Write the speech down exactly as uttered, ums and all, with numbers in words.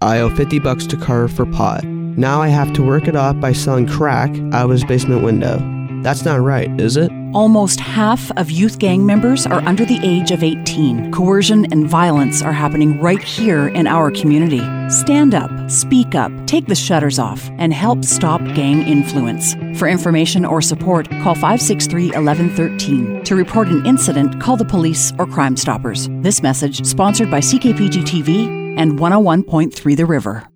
I owe fifty bucks to Carter for pot. Now I have to work it off by selling crack out of his basement window. That's not right, is it? Almost half of youth gang members are under the age of eighteen. Coercion and violence are happening right here in our community. Stand up, speak up, take the shutters off, and help stop gang influence. For information or support, call five six three, one one one three. To report an incident, call the police or Crime Stoppers. This message sponsored by C K P G T V and one oh one point three The River.